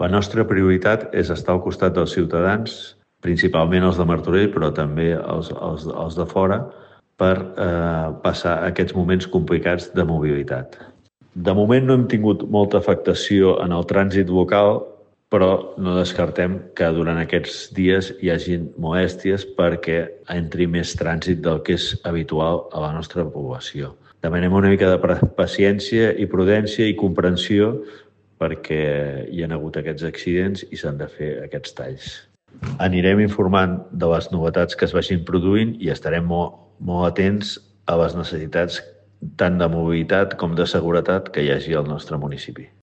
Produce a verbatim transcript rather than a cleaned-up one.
La nostra prioritat és estar al costat dels ciutadans, principalment els de Martorell, però també els, els, els de fora, per eh, passar aquests moments complicats de mobilitat. De moment no hem tingut molta afectació en el trànsit local, però no descartem que durant aquests dies hi hagi molèsties perquè entri més trànsit del que és habitual a la nostra població. Demanem una mica de paciència i prudència i comprensió perquè hi ha hagut aquests accidents i s'han de fer aquests talls. Anirem informant de les novetats que es vagin produint i estarem molt, molt atents a les necessitats tant de mobilitat com de seguretat que hi hagi al nostre municipi.